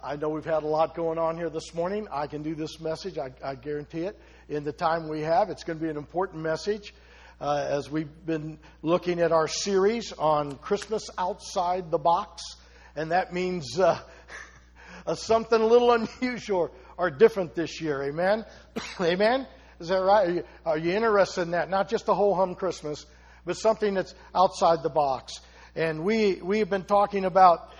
I know we've had a lot going on here this morning. I can do this message, I guarantee it. In the time we have, it's going to be an important message as we've been looking at our series on Christmas outside the box. And that means something a little unusual or different this year. Amen? Amen? Is that right? Are you interested in that? Not just a ho-hum Christmas, but something that's outside the box. And we have been talking about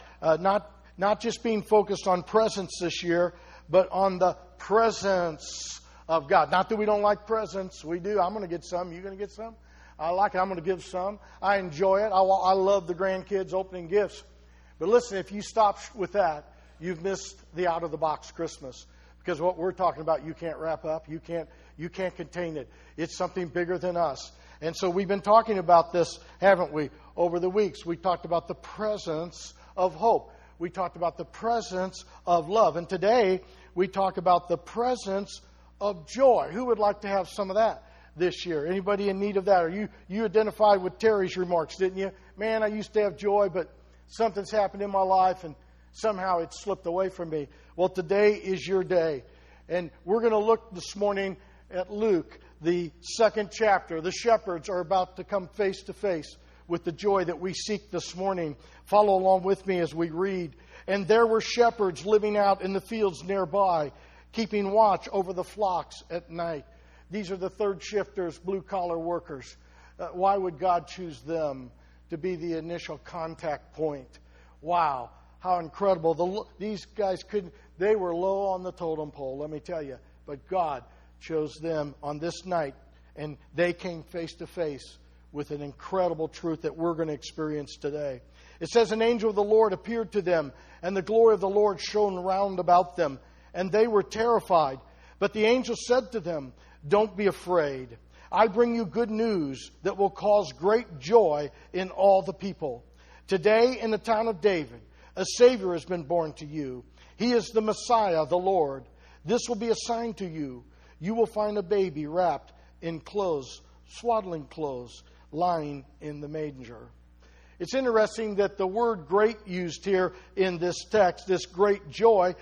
not just being focused on presents this year, but on the presence of God. Not that we don't like presents. We do. I'm going to get some. You going to get some? I like it. I'm going to give some. I enjoy it. I love the grandkids opening gifts. But listen, if you stop with that, you've missed the out-of-the-box Christmas. Because what we're talking about, you can't wrap up. You can't contain it. It's something bigger than us. And so we've been talking about this, haven't we, over the weeks. We talked about the presence of hope. We talked about the presence of love. And today, we talk about the presence of joy. Who would like to have some of that this year? Anybody in need of that? Or you identified with Terry's remarks, didn't you? Man, I used to have joy, but something's happened in my life, and somehow it slipped away from me. Well, today is your day. And we're going to look this morning at Luke, the 2nd chapter. The shepherds are about to come face to face with the joy that we seek this morning. Follow along with me as we read. And there were shepherds living out in the fields nearby, keeping watch over the flocks at night. These are the third shifters, blue-collar workers. Why would God choose them to be the initial contact point? Wow, how incredible. These guys they were low on the totem pole, let me tell you. But God chose them on this night, and they came face to face with an incredible truth that we're going to experience today. It says, an angel of the Lord appeared to them, and the glory of the Lord shone round about them, and they were terrified. But the angel said to them, don't be afraid. I bring you good news that will cause great joy in all the people. Today in the town of David, a Savior has been born to you. He is the Messiah, the Lord. This will be a sign to you. You will find a baby wrapped in clothes, swaddling clothes, lying in the manger. It's interesting that the word great used here in this text, this great joy,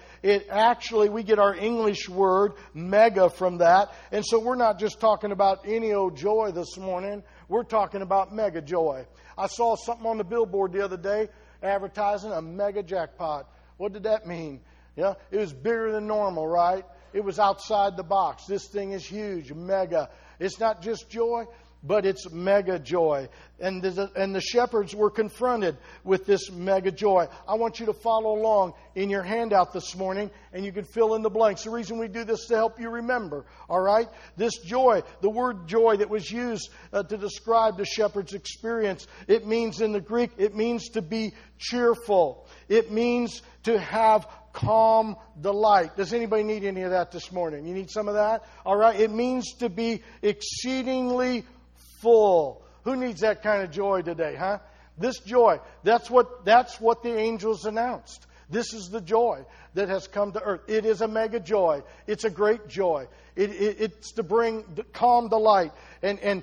we get our English word mega from that. And so we're not just talking about any old joy this morning. We're talking about mega joy. I saw something on the billboard the other day advertising a mega jackpot. What did that mean? Yeah, it was bigger than normal, right? It was outside the box. This thing is huge, mega. It's not just joy, but it's mega joy. And the shepherds were confronted with this mega joy. I want you to follow along in your handout this morning, and you can fill in the blanks. The reason we do this is to help you remember, all right? This joy, the word joy that was used to describe the shepherd's experience, it means in the Greek, it means to be cheerful. It means to have calm delight. Does anybody need any of that this morning? You need some of that? All right. It means to be exceedingly full. Who needs that kind of joy today, huh? This joy, that's what the angels announced. This is the joy that has come to earth. It is a mega joy. It's a great joy. It's to bring calm delight. And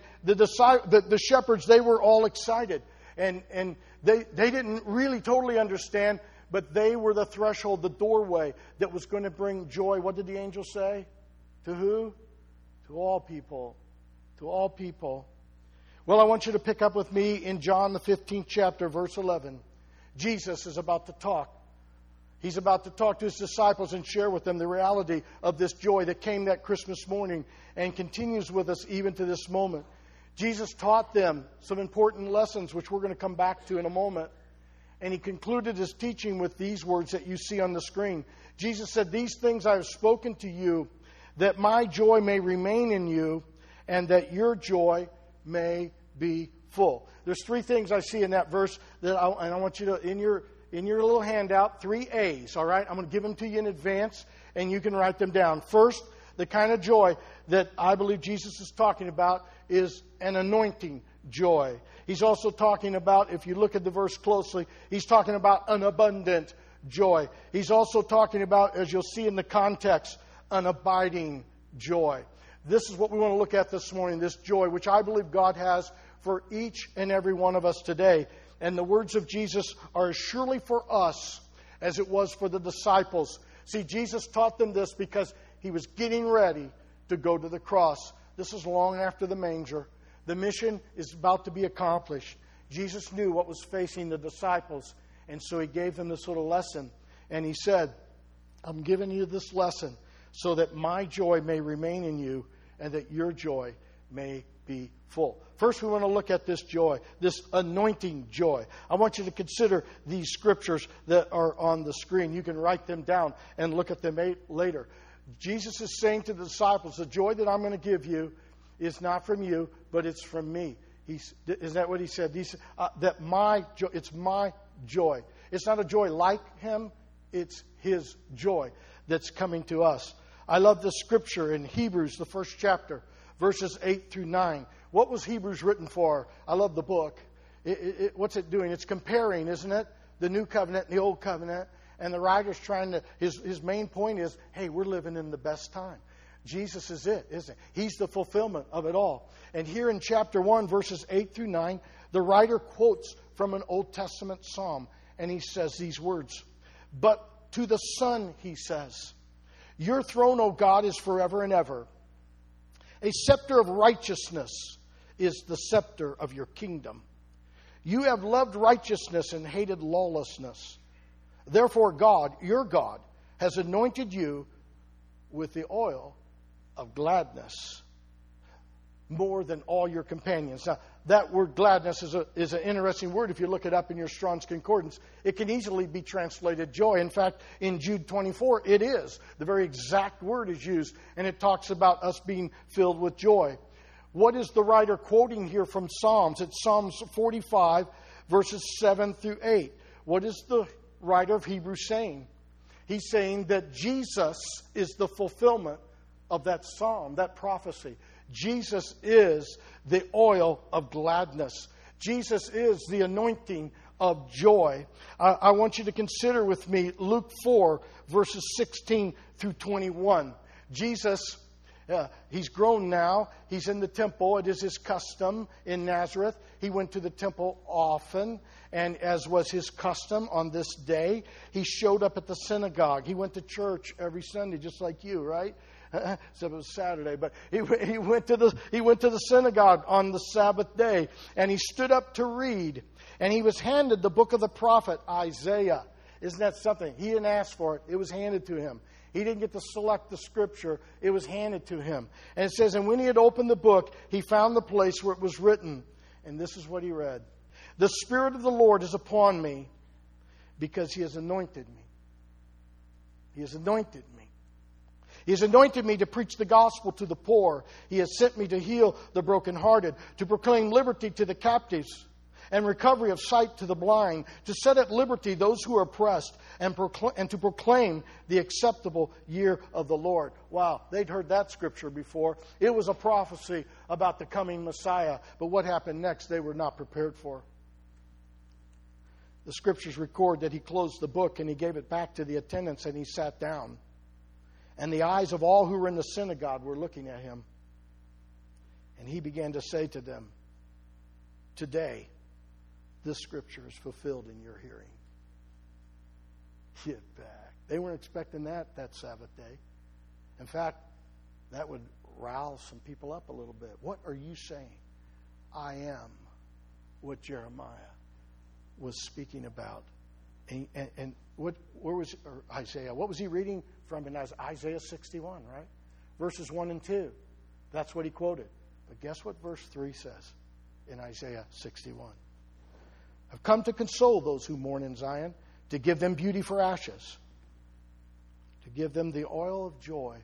the shepherds, they were all excited. And they didn't really totally understand, but they were the threshold, the doorway that was going to bring joy. What did the angel say? To who? To all people. To all people. Well, I want you to pick up with me in John the 15th chapter, verse 11. Jesus is about to talk. He's about to talk to his disciples and share with them the reality of this joy that came that Christmas morning and continues with us even to this moment. Jesus taught them some important lessons, which we're going to come back to in a moment. And he concluded his teaching with these words that you see on the screen. Jesus said, these things I have spoken to you, that my joy may remain in you, and that your joy may be full. There's three things I see in that verse that I want you to, in your little handout, 3 A's, all right? I'm going to give them to you in advance, and you can write them down. First, the kind of joy that I believe Jesus is talking about is an anointing joy. He's also talking about, if you look at the verse closely, he's talking about an abundant joy. He's also talking about, as you'll see in the context, an abiding joy. This is what we want to look at this morning, this joy, which I believe God has for each and every one of us today. And the words of Jesus are as surely for us as it was for the disciples. See, Jesus taught them this because he was getting ready to go to the cross. This is long after the manger. The mission is about to be accomplished. Jesus knew what was facing the disciples, and so he gave them this little lesson. And he said, I'm giving you this lesson so that my joy may remain in you and that your joy may be full. First, we want to look at this joy, this anointing joy. I want you to consider these scriptures that are on the screen. You can write them down and look at them later. Jesus is saying to the disciples, the joy that I'm going to give you is not from you, but it's from me. Isn't that what he said? He said that my joy, it's my joy. It's not a joy like him, it's his joy that's coming to us. I love the scripture in Hebrews, the first chapter, verses 8 through 9. What was Hebrews written for? I love the book. What's it doing? It's comparing, isn't it? The new covenant and the old covenant. And the writer's trying to, his main point is, hey, we're living in the best time. Jesus is it, isn't he? He's the fulfillment of it all. And here in chapter 1, verses 8 through 9, the writer quotes from an Old Testament psalm. And he says these words, but to the Son, he says, your throne, O God, is forever and ever. A scepter of righteousness is the scepter of your kingdom. You have loved righteousness and hated lawlessness. Therefore, God, your God, has anointed you with the oil of gladness more than all your companions. Now, that word gladness is an interesting word. If you look it up in your Strong's Concordance, it can easily be translated joy. In fact, in Jude 24, it is. The very exact word is used, and it talks about us being filled with joy. What is the writer quoting here from Psalms? It's Psalms 45, verses 7 through 8. What is the writer of Hebrews saying? He's saying that Jesus is the fulfillment of that psalm, that prophecy. Jesus is the oil of gladness. Jesus is the anointing of joy. I want you to consider with me Luke 4, verses 16 through 21. Jesus, he's grown now. He's in the temple. It is his custom in Nazareth. He went to the temple often. And as was his custom on this day, he showed up at the synagogue. He went to church every Sunday, just like you, right? Except it was Saturday, but he went to the synagogue on the Sabbath day, and he stood up to read, and he was handed the book of the prophet Isaiah. Isn't that something? He didn't ask for it; it was handed to him. He didn't get to select the scripture; it was handed to him. And it says, "And when he had opened the book, he found the place where it was written." And this is what he read: "The Spirit of the Lord is upon me, because He has anointed me. He has anointed me. He has anointed me to preach the gospel to the poor. He has sent me to heal the brokenhearted, to proclaim liberty to the captives, and recovery of sight to the blind, to set at liberty those who are oppressed, and to proclaim the acceptable year of the Lord." Wow, they'd heard that scripture before. It was a prophecy about the coming Messiah. But what happened next, they were not prepared for. The scriptures record that he closed the book and he gave it back to the attendants and he sat down. And the eyes of all who were in the synagogue were looking at him. And he began to say to them, "Today, this scripture is fulfilled in your hearing." Get back. They weren't expecting that Sabbath day. In fact, that would rouse some people up a little bit. What are you saying? I am what Jeremiah was speaking about. And where was Isaiah? What was he reading from in Isaiah 61, right? Verses 1 and 2. That's what he quoted. But guess what verse 3 says in Isaiah 61? "I've come to console those who mourn in Zion, to give them beauty for ashes, to give them the oil of joy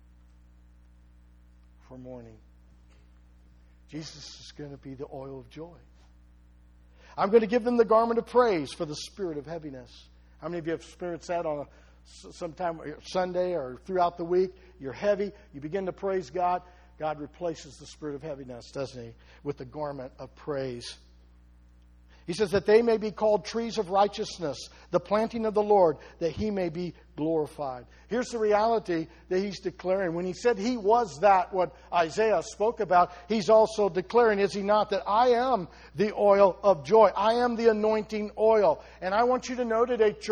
for mourning." Jesus is going to be the oil of joy. "I'm going to give them the garment of praise for the spirit of heaviness." How many of you have experienced that on sometime Sunday or throughout the week? You're heavy. You begin to praise God. God replaces the spirit of heaviness, doesn't He, with the garment of praise. He says that they may be called trees of righteousness, the planting of the Lord, that He may be glorified. Here's the reality that He's declaring. When He said He was that, what Isaiah spoke about, He's also declaring, is He not, that I am the oil of joy. I am the anointing oil. And I want you to know today, church,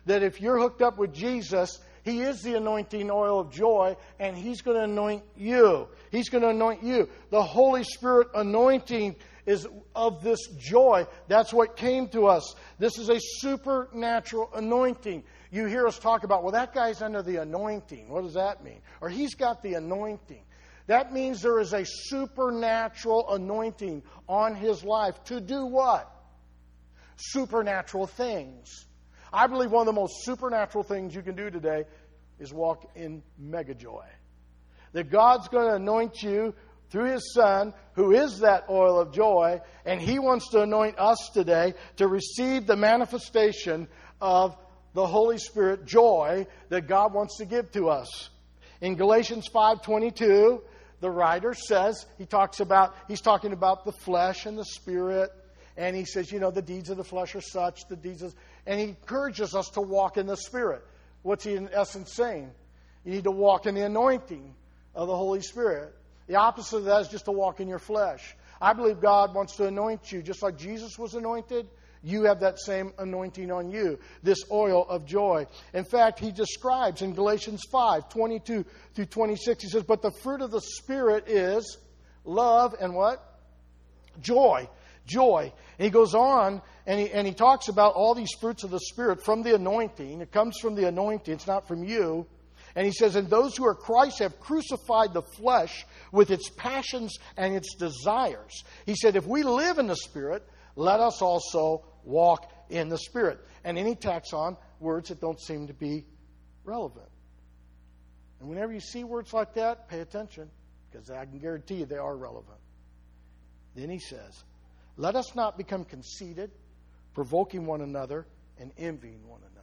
that if you're hooked up with Jesus, He is the anointing oil of joy, and He's going to anoint you. He's going to anoint you. The Holy Spirit anointing is of this joy. That's what came to us. This is a supernatural anointing. You hear us talk about, well, that guy's under the anointing. What does that mean? Or he's got the anointing. That means there is a supernatural anointing on his life to do what? Supernatural things. I believe one of the most supernatural things you can do today is walk in mega joy. That God's going to anoint you through His Son, who is that oil of joy, and He wants to anoint us today to receive the manifestation of the Holy Spirit joy that God wants to give to us. In Galatians 5:22, the writer says, he's talking about the flesh and the spirit, and he says, the deeds of the flesh are such, and he encourages us to walk in the Spirit. What's he in essence saying? You need to walk in the anointing of the Holy Spirit. The opposite of that is just to walk in your flesh. I believe God wants to anoint you. Just like Jesus was anointed, you have that same anointing on you, this oil of joy. In fact, he describes in Galatians 5:22 through 26, he says, but the fruit of the Spirit is love and what? Joy. Joy. And he goes on and he talks about all these fruits of the Spirit from the anointing. It comes from the anointing. It's not from you. And he says, and those who are Christ have crucified the flesh with its passions and its desires. He said, if we live in the Spirit, let us also walk in the Spirit. And then he tacks on words that don't seem to be relevant. And whenever you see words like that, pay attention, because I can guarantee you they are relevant. Then he says, let us not become conceited, provoking one another, and envying one another.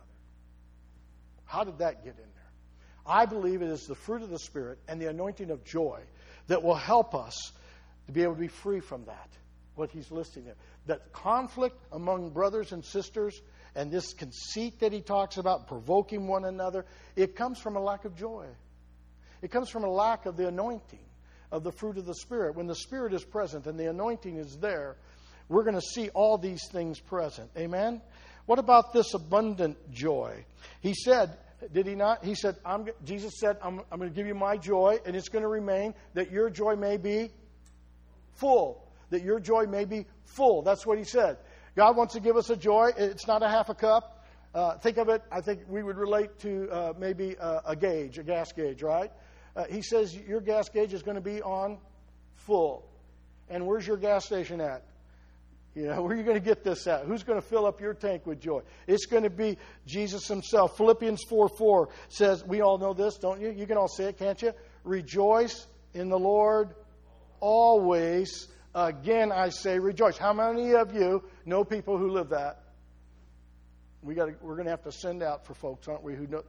How did that get in there? I believe it is the fruit of the Spirit and the anointing of joy that will help us to be able to be free from that, what he's listing there. That conflict among brothers and sisters and this conceit that he talks about, provoking one another, it comes from a lack of joy. It comes from a lack of the anointing of the fruit of the Spirit. When the Spirit is present and the anointing is there, we're going to see all these things present. Amen? What about this abundant joy? He said, did he not? He said, Jesus said, I'm going to give you my joy, and it's going to remain that your joy may be full. That your joy may be full. That's what he said. God wants to give us a joy. It's not a half a cup. Think of it, I think we would relate to maybe a gauge, a gas gauge, right? He says your gas gauge is going to be on full. And where's your gas station at? Where are you going to get this at? Who's going to fill up your tank with joy? It's going to be Jesus himself. Philippians 4:4 says, we all know this, don't you? You can all say it, can't you? Rejoice in the Lord always. Again, I say rejoice. How many of you know people who live that? We're going to have to send out for folks, aren't we, who know.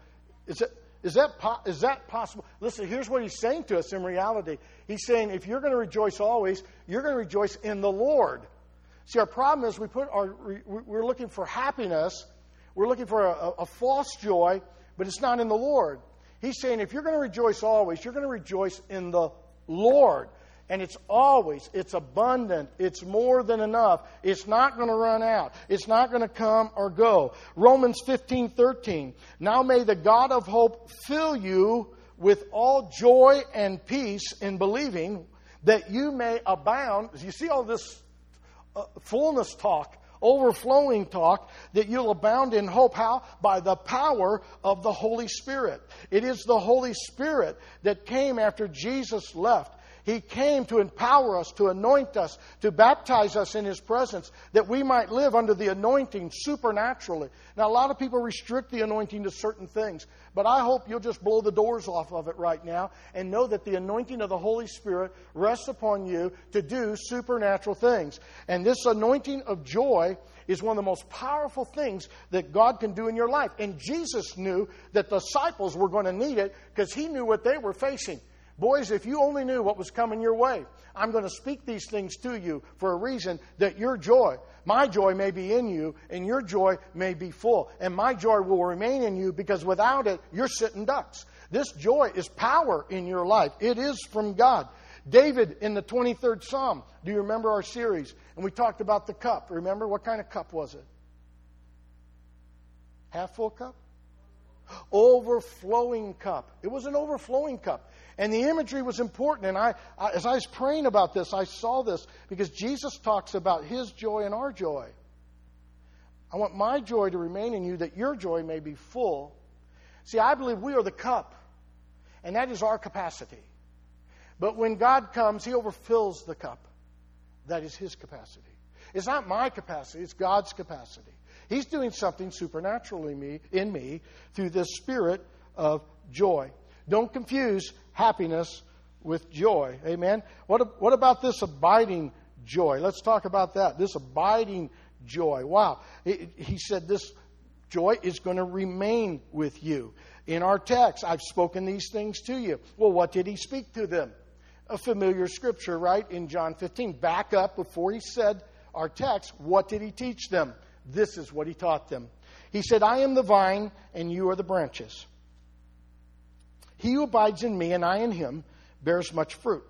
Is that possible? Listen, here's what he's saying to us in reality. He's saying if you're going to rejoice always, you're going to rejoice in the Lord. See, our problem is we're looking for happiness. We're looking for a false joy, but it's not in the Lord. He's saying if you're going to rejoice always, you're going to rejoice in the Lord. And it's abundant. It's more than enough. It's not going to run out. It's not going to come or go. Romans 15:13. Now may the God of hope fill you with all joy and peace in believing, that you may abound. You see all this fullness talk, overflowing talk, that you'll abound in hope. How? By the power of the Holy Spirit. It is the Holy Spirit that came after Jesus left. He came to empower us, to anoint us, to baptize us in His presence, that we might live under the anointing supernaturally. Now, a lot of people restrict the anointing to certain things, but I hope you'll just blow the doors off of it right now and know that the anointing of the Holy Spirit rests upon you to do supernatural things. And this anointing of joy is one of the most powerful things that God can do in your life. And Jesus knew that the disciples were going to need it because He knew what they were facing. Boys, if you only knew what was coming your way, I'm going to speak these things to you for a reason, that your joy, my joy may be in you, and your joy may be full. And my joy will remain in you, because without it, you're sitting ducks. This joy is power in your life. It is from God. David in the 23rd Psalm, do you remember our series? And we talked about the cup. Remember, what kind of cup was it? Half full cup? Overflowing cup. It was an overflowing cup. And the imagery was important. And as I was praying about this, I saw this because Jesus talks about His joy and our joy. I want my joy to remain in you, that your joy may be full. See, I believe we are the cup, and that is our capacity. But when God comes, He overfills the cup. That is His capacity. It's not my capacity, it's God's capacity. He's doing something supernatural in me through this spirit of joy. Don't confuse happiness with joy. Amen? What about this abiding joy? Let's talk about that. This abiding joy. Wow. He said this joy is going to remain with you. In our text, I've spoken these things to you. Well, what did He speak to them? A familiar scripture, right? In John 15. Back up before He said our text. What did He teach them? This is what He taught them. He said, I am the vine and you are the branches. He who abides in me and I in him bears much fruit.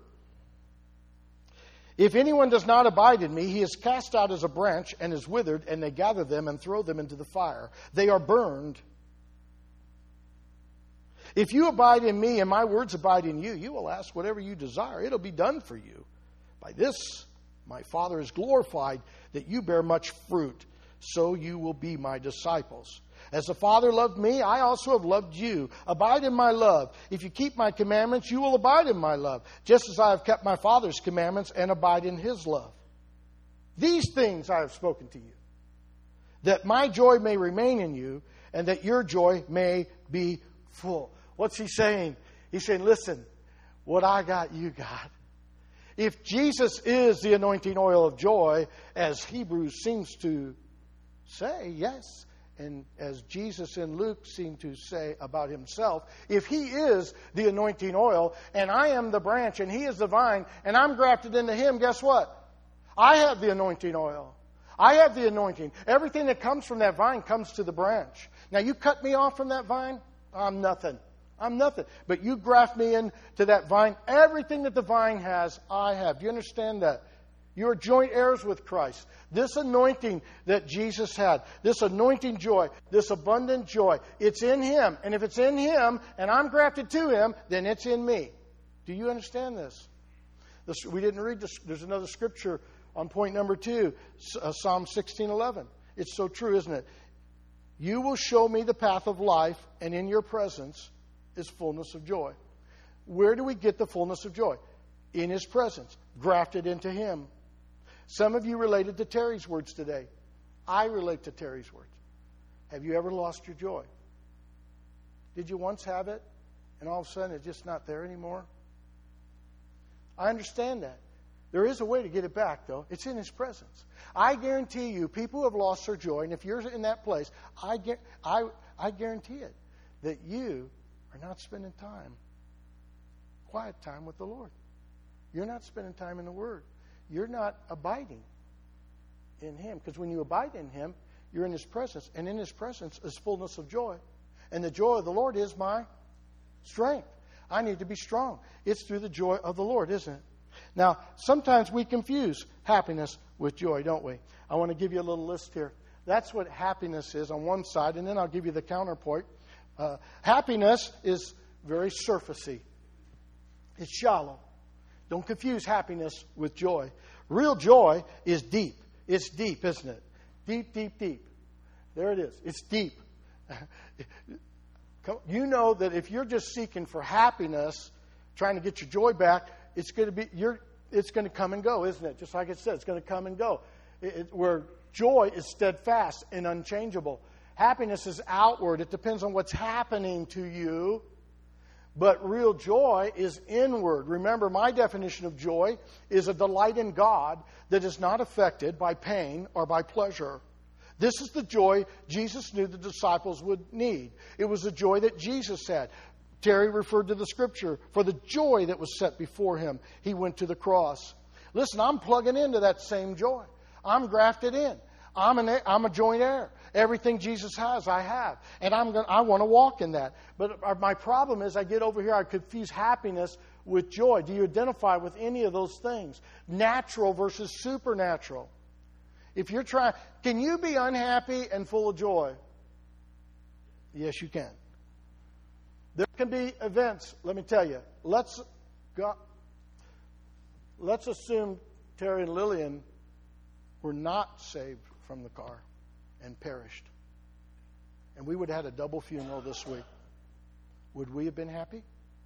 If anyone does not abide in me, he is cast out as a branch and is withered, and they gather them and throw them into the fire. They are burned. If you abide in me and my words abide in you, you will ask whatever you desire. It'll be done for you. By this my Father is glorified, that you bear much fruit, so you will be my disciples. As the Father loved me, I also have loved you. Abide in my love. If you keep my commandments, you will abide in my love, just as I have kept my Father's commandments and abide in His love. These things I have spoken to you, that my joy may remain in you, and that your joy may be full. What's He saying? He's saying, listen, what I got, you got. If Jesus is the anointing oil of joy, as Hebrews seems to say, yes, and as Jesus in Luke seemed to say about Himself, if He is the anointing oil, and I am the branch, and He is the vine, and I'm grafted into Him, guess what? I have the anointing oil. I have the anointing. Everything that comes from that vine comes to the branch. Now, you cut me off from that vine, I'm nothing. I'm nothing. But you graft me into that vine. Everything that the vine has, I have. Do you understand that? You are joint heirs with Christ. This anointing that Jesus had, this anointing joy, this abundant joy, it's in Him. And if it's in Him and I'm grafted to Him, then it's in me. Do you understand this? We didn't read this. There's another scripture on point number 2, Psalm 16:11. It's so true, isn't it? You will show me the path of life, and in your presence is fullness of joy. Where do we get the fullness of joy? In His presence, grafted into Him. Some of you related to Terry's words today. I relate to Terry's words. Have you ever lost your joy? Did you once have it, and all of a sudden it's just not there anymore? I understand that. There is a way to get it back, though. It's in His presence. I guarantee you, people who have lost their joy, and if you're in that place, I guarantee it, that you are not spending quiet time with the Lord. You're not spending time in the Word. You're not abiding in Him. Because when you abide in Him, you're in His presence. And in His presence is fullness of joy. And the joy of the Lord is my strength. I need to be strong. It's through the joy of the Lord, isn't it? Now, sometimes we confuse happiness with joy, don't we? I want to give you a little list here. That's what happiness is on one side, and then I'll give you the counterpoint. Happiness is very surfacey. It's shallow. Don't confuse happiness with joy. Real joy is deep. It's deep, isn't it? Deep, deep, deep. There it is. It's deep. You know that if you're just seeking for happiness, trying to get your joy back, it's going to come and go, isn't it? Just like it said, it's going to come and go. Where joy is steadfast and unchangeable. Happiness is outward. It depends on what's happening to you. But real joy is inward. Remember, my definition of joy is a delight in God that is not affected by pain or by pleasure. This is the joy Jesus knew the disciples would need. It was the joy that Jesus had. Terry referred to the scripture. For the joy that was set before Him, He went to the cross. Listen, I'm plugging into that same joy. I'm grafted in. I'm a joint heir. Everything Jesus has, I have. And I want to walk in that. But my problem is I get over here, I confuse happiness with joy. Do you identify with any of those things? Natural versus supernatural. If you're trying, can you be unhappy and full of joy? Yes, you can. There can be events, let me tell you. Let's assume Terry and Lillian were not saved from the car and perished. And we would have had a double funeral this week. Would we have been happy?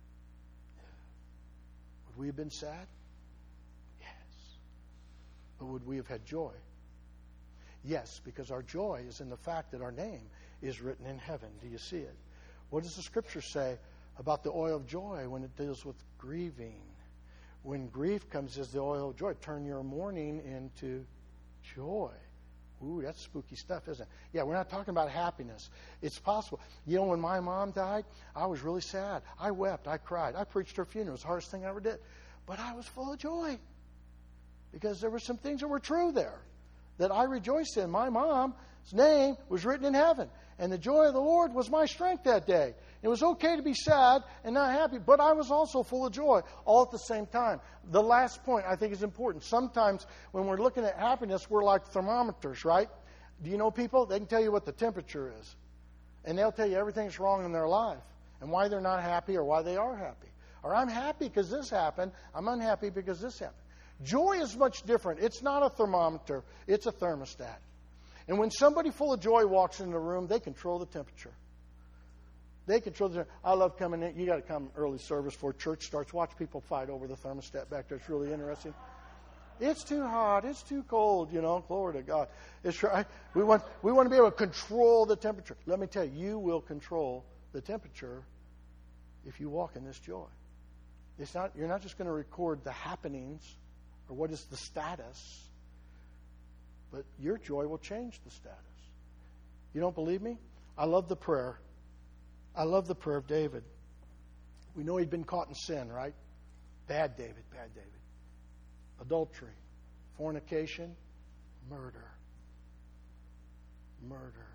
Would we have been sad? Yes. But would we have had joy? Yes, because our joy is in the fact that our name is written in heaven. Do you see it? What does the Scripture say about the oil of joy when it deals with grieving? When grief comes as the oil of joy, turn your mourning into joy. Ooh, that's spooky stuff, isn't it? Yeah, we're not talking about happiness. It's possible. You know, when my mom died, I was really sad. I wept. I cried. I preached her funeral. It was the hardest thing I ever did. But I was full of joy because there were some things that were true there that I rejoiced in. My mom's name was written in heaven, and the joy of the Lord was my strength that day. It was okay to be sad and not happy, but I was also full of joy all at the same time. The last point I think is important. Sometimes when we're looking at happiness, we're like thermometers, right? Do you know people? They can tell you what the temperature is, and they'll tell you everything's wrong in their life and why they're not happy or why they are happy. Or I'm happy because this happened. I'm unhappy because this happened. Joy is much different. It's not a thermometer. It's a thermostat. And when somebody full of joy walks in the room, they control the temperature. They control the temperature. I love coming in. You got to come early service before church starts. Watch people fight over the thermostat back there. It's really interesting. It's too hot. It's too cold. You know, glory to God. It's right. We want to be able to control the temperature. Let me tell you, you will control the temperature if you walk in this joy. It's not. You're not just going to record the happenings or what is the status, but your joy will change the status. You don't believe me? I love the prayer. I love the prayer of David. We know he'd been caught in sin, right? Bad David, bad David. Adultery, fornication, murder. Murder.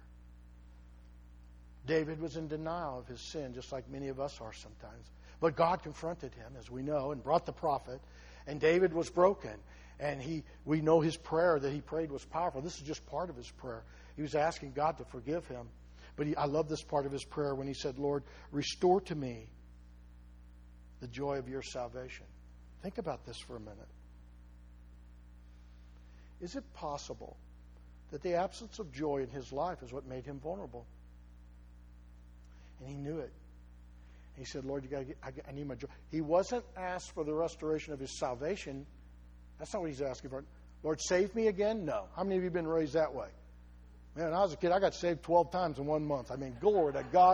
David was in denial of his sin, just like many of us are sometimes. But God confronted him, as we know, and brought the prophet. And David was broken. And we know his prayer that he prayed was powerful. This is just part of his prayer. He was asking God to forgive him. But I love this part of his prayer when he said, Lord, restore to me the joy of your salvation. Think about this for a minute. Is it possible that the absence of joy in his life is what made him vulnerable? And he knew it. He said, Lord, I need my joy. He wasn't asked for the restoration of his salvation. That's not what he's asking for. Lord, save me again? No. How many of you have been raised that way? Man, when I was a kid, I got saved 12 times in 1 month. I mean, glory to God.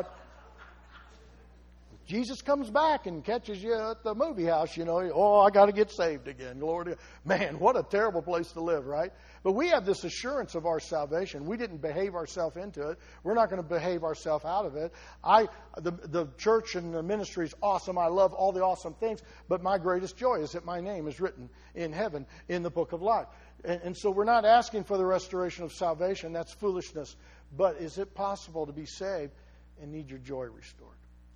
Jesus comes back and catches you at the movie house, you know. Oh, I got to get saved again. Glory to God. Man, what a terrible place to live, right? But we have this assurance of our salvation. We didn't behave ourselves into it. We're not going to behave ourselves out of it. The church and the ministry is awesome. I love all the awesome things. But my greatest joy is that my name is written in heaven in the book of life. And so we're not asking for the restoration of salvation. That's foolishness. But is it possible to be saved and need your joy restored?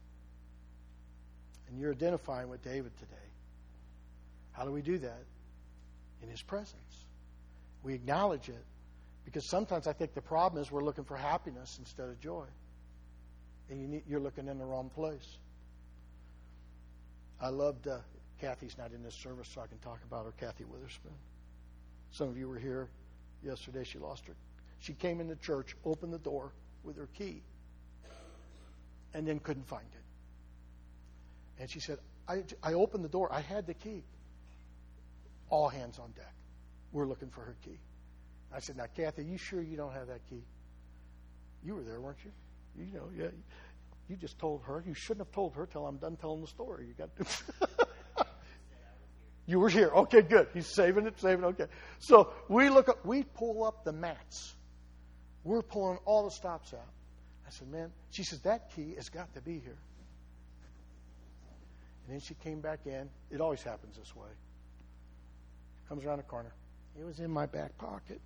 And you're identifying with David today. How do we do that? In his presence. We acknowledge it. Because sometimes I think the problem is we're looking for happiness instead of joy. And you're looking in the wrong place. I loved, Kathy's not in this service, so I can talk about her, Kathy Witherspoon. Some of you were here yesterday. She lost her. She came into church, opened the door with her key, and then couldn't find it. And she said, I opened the door. I had the key. All hands on deck. We're looking for her key. I said, now, Kathy, you sure you don't have that key? You were there, weren't you? You know, yeah. You just told her. You shouldn't have told her till I'm done telling the story. You got to. You were here. Okay, good. He's saving it. Okay. So we pull up the mats. We're pulling all the stops out. I said, man, she says, that key has got to be here. And then she came back in. It always happens this way. Comes around the corner. It was in my back pocket.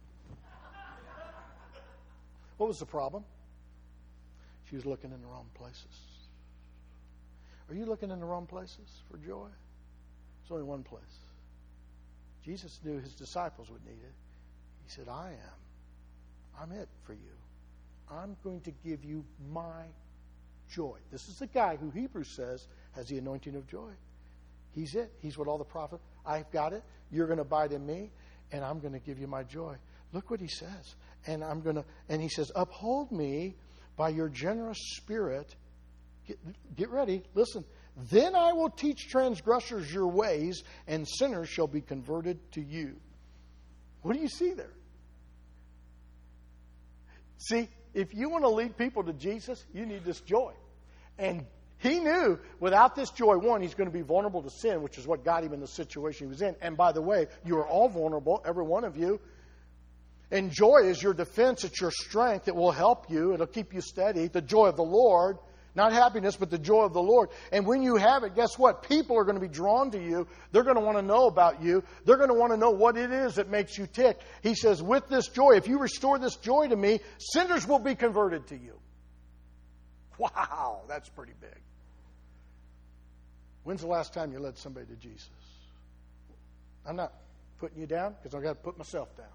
What was the problem? She was looking in the wrong places. Are you looking in the wrong places for joy? There's only one place. Jesus knew his disciples would need it. He said, I am. I'm it for you. I'm going to give you my joy. This is the guy who Hebrews says has the anointing of joy. He's it. He's what all the prophets, I've got it. You're going to abide in me, and I'm going to give you my joy. Look what he says. And he says, uphold me by your generous spirit. Get ready. Listen. Then I will teach transgressors your ways, and sinners shall be converted to you. What do you see there? See, if you want to lead people to Jesus, you need this joy. And he knew without this joy, one, he's going to be vulnerable to sin, which is what got him in the situation he was in. And by the way, you are all vulnerable, every one of you. And joy is your defense. It's your strength. It will help you. It'll keep you steady. The joy of the Lord. Not happiness, but the joy of the Lord. And when you have it, guess what? People are going to be drawn to you. They're going to want to know about you. They're going to want to know what it is that makes you tick. He says, with this joy, if you restore this joy to me, sinners will be converted to you. Wow, that's pretty big. When's the last time you led somebody to Jesus? I'm not putting you down because I've got to put myself down.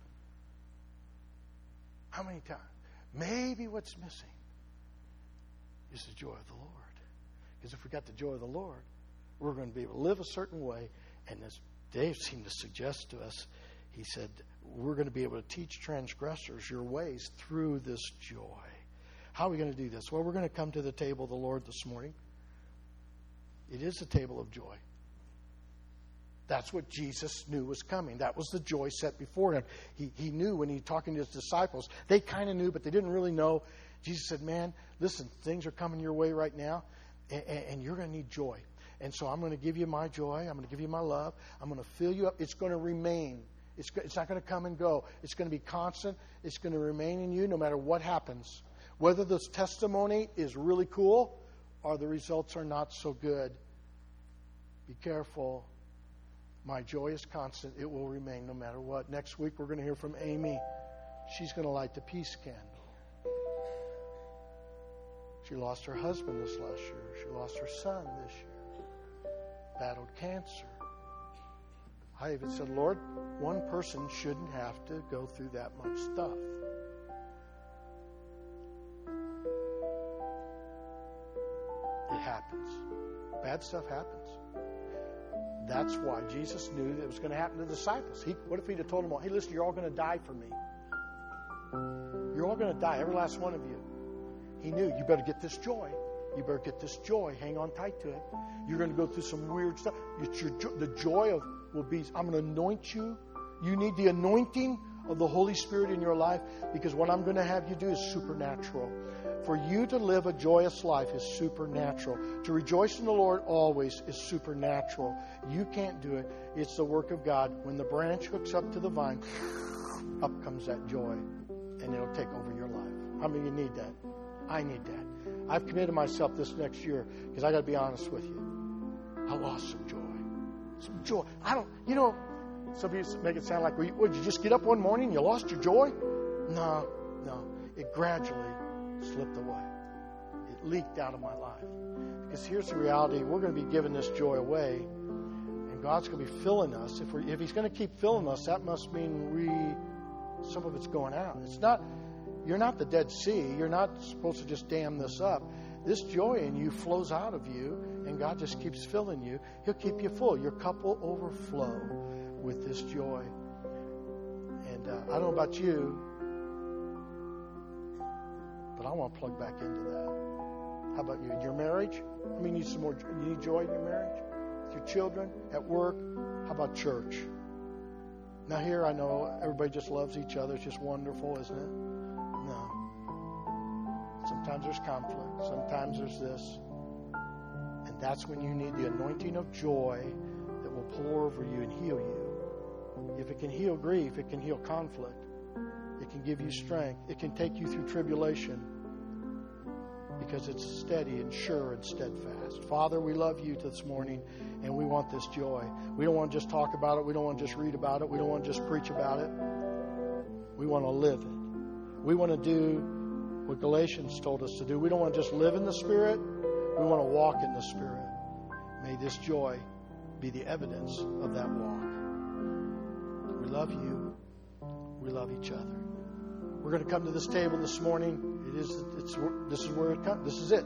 How many times? Maybe what's missing is the joy of the Lord. Because if we got the joy of the Lord, we're going to be able to live a certain way. And as Dave seemed to suggest to us, he said, we're going to be able to teach transgressors your ways through this joy. How are we going to do this? Well, we're going to come to the table of the Lord this morning. It is a table of joy. That's what Jesus knew was coming. That was the joy set before him. He knew when he was talking to his disciples. They kind of knew, but they didn't really know. Jesus said, man, listen, things are coming your way right now, and you're going to need joy. And so I'm going to give you my joy. I'm going to give you my love. I'm going to fill you up. It's going to remain. It's not going to come and go. It's going to be constant. It's going to remain in you no matter what happens. Whether this testimony is really cool or the results are not so good, be careful. My joy is constant. It will remain no matter what. Next week we're going to hear from Amy. She's going to light the peace candle. She lost her husband this last year. She lost her son this year. Battled cancer. I even said, Lord, one person shouldn't have to go through that much stuff. It happens. Bad stuff happens. That's why Jesus knew that it was going to happen to the disciples. What if he'd have told them all, hey, listen, you're all going to die for me. You're all going to die, every last one of you. He knew, you better get this joy. You better get this joy. Hang on tight to it. You're going to go through some weird stuff. The joy will be, I'm going to anoint you. You need the anointing of the Holy Spirit in your life, because what I'm going to have you do is supernatural. For you to live a joyous life is supernatural. To rejoice in the Lord always is supernatural. You can't do it. It's the work of God. When the branch hooks up to the vine, up comes that joy, and it'll take over your life. How many of you need that? I need that. I've committed myself this next year because I got to be honest with you. I lost some joy. Some joy. Some of you make it sound like, would you just get up one morning and you lost your joy? No. It gradually slipped away. It leaked out of my life. Because here's the reality. We're going to be giving this joy away, and God's going to be filling us. If He's going to keep filling us, that must mean some of it's going out. You're not the Dead Sea. You're not supposed to just dam this up. This joy in you flows out of you, and God just keeps filling you. He'll keep you full. Your cup will overflow with this joy. And I don't know about you, but I want to plug back into that. How about you? In your marriage? You need some more. You need joy in your marriage? With your children? At work? How about church? Now here, I know everybody just loves each other. It's just wonderful, isn't it? No. Sometimes there's conflict. Sometimes there's this. And that's when you need the anointing of joy that will pour over you and heal you. If it can heal grief, it can heal conflict. It can give you strength. It can take you through tribulation because it's steady and sure and steadfast. Father, we love you this morning, and we want this joy. We don't want to just talk about it. We don't want to just read about it. We don't want to just preach about it. We want to live it. We want to do what Galatians told us to do. We don't want to just live in the Spirit. We want to walk in the Spirit. May this joy be the evidence of that walk. We love you. We love each other. We're going to come to this table this morning. This is where it comes. This is it.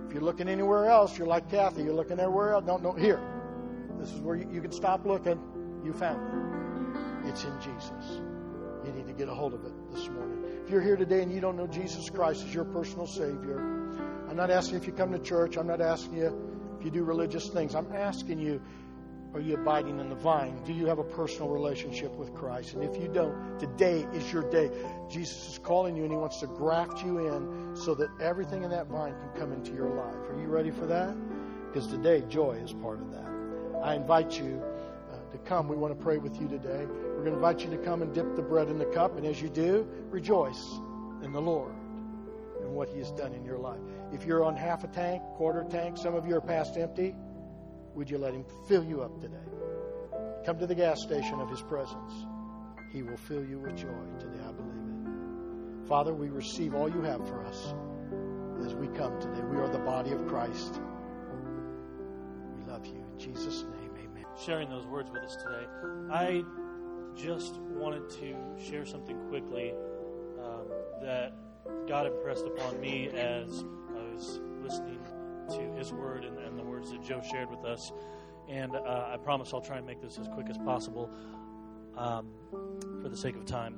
If you're looking anywhere else, you're like Kathy. You're looking everywhere else. No, here. This is where you can stop looking. You found it. It's in Jesus. You need to get a hold of it this morning. If you're here today and you don't know Jesus Christ as your personal Savior, I'm not asking you if you come to church. I'm not asking you if you do religious things. I'm asking you, are you abiding in the vine? Do you have a personal relationship with Christ? And if you don't, today is your day. Jesus is calling you and He wants to graft you in so that everything in that vine can come into your life. Are you ready for that? Because today, joy is part of that. I invite you to come. We want to pray with you today. We're going to invite you to come and dip the bread in the cup. And as you do, rejoice in the Lord and what He has done in your life. If you're on half a tank, quarter tank, some of you are past empty, would you let Him fill you up today? Come to the gas station of His presence. He will fill you with joy today. I believe it. Father, we receive all you have for us as we come today. We are the body of Christ. We love you. In Jesus' name, amen. Sharing those words with us today. I just wanted to share something quickly that God impressed upon me as I was listening to His Word and the words that Joe shared with us. And I promise I'll try and make this as quick as possible for the sake of time.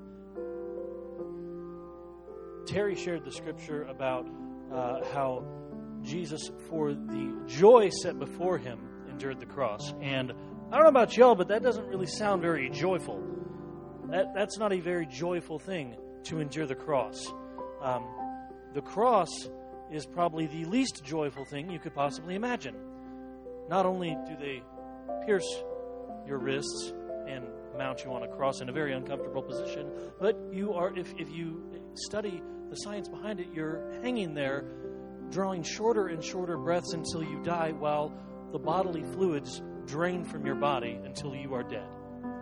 Terry shared the scripture about how Jesus, for the joy set before Him, endured the cross. And I don't know about y'all, but that doesn't really sound very joyful. That's not a very joyful thing, to endure the cross. The cross is probably the least joyful thing you could possibly imagine. Not only do they pierce your wrists and mount you on a cross in a very uncomfortable position, but you are, if you study the science behind it, you're hanging there, drawing shorter and shorter breaths until you die, while the bodily fluids drain from your body until you are dead.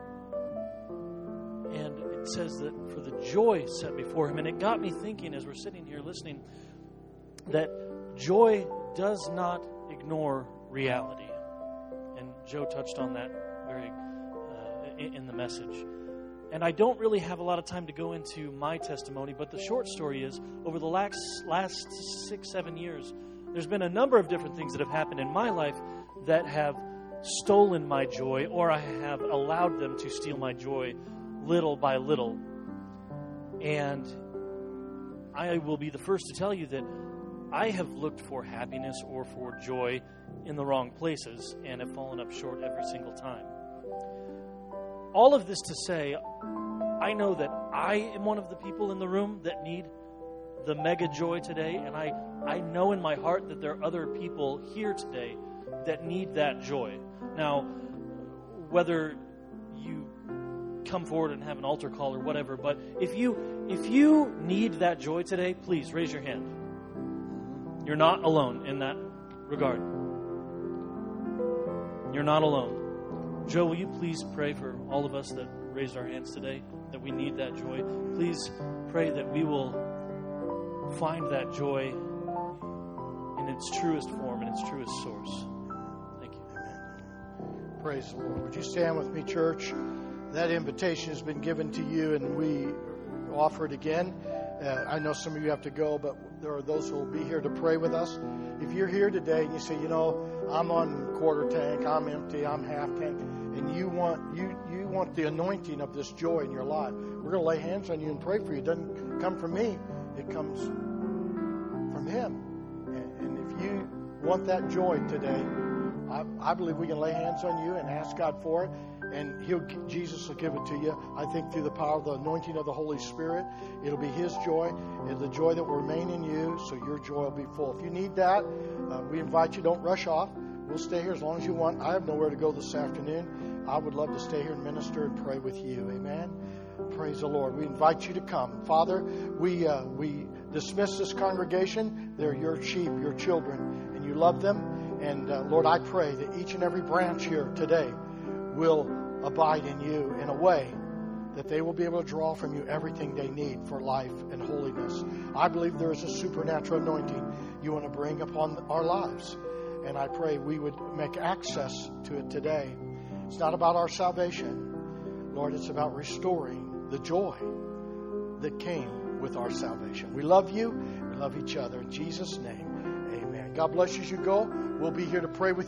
And it says that for the joy set before Him, and it got me thinking as we're sitting here listening, that joy does not ignore reality. And Joe touched on that very in the message. And I don't really have a lot of time to go into my testimony, but the short story is, over the last 6-7 years, there's been a number of different things that have happened in my life that have stolen my joy, or I have allowed them to steal my joy little by little. And I will be the first to tell you that I have looked for happiness or for joy in the wrong places and have fallen up short every single time. All of this to say, I know that I am one of the people in the room that need the mega joy today, and I know in my heart that there are other people here today that need that joy. Now, whether you come forward and have an altar call or whatever, but if you need that joy today, please raise your hand. You're not alone in that regard. You're not alone. Joe, will you please pray for all of us that raised our hands today, that we need that joy? Please pray that we will find that joy in its truest form, in its truest source. Thank you. Praise the Lord. Would you stand with me, church? That invitation has been given to you, and we offer it again. I know some of you have to go, but there are those who will be here to pray with us. If you're here today and you say, I'm on quarter tank, I'm empty, I'm half tank, and you want the anointing of this joy in your life, we're going to lay hands on you and pray for you. It doesn't come from me. It comes from Him. And if you want that joy today, I believe we can lay hands on you and ask God for it, and Jesus will give it to you. I think through the power of the anointing of the Holy Spirit, it'll be His joy, and the joy that will remain in you, so your joy will be full. If you need that, we invite you, don't rush off. We'll stay here as long as you want. I have nowhere to go this afternoon. I would love to stay here and minister and pray with you. Amen. Praise the Lord. We invite you to come. Father, we dismiss this congregation. They're your sheep, your children, and you love them. And Lord, I pray that each and every branch here today will abide in you in a way that they will be able to draw from you everything they need for life and holiness. I believe there is a supernatural anointing you want to bring upon our lives. And I pray we would make access to it today. It's not about our salvation. Lord, it's about restoring the joy that came with our salvation. We love you. We love each other. In Jesus' name, amen. And God bless you as you go. We'll be here to pray with you.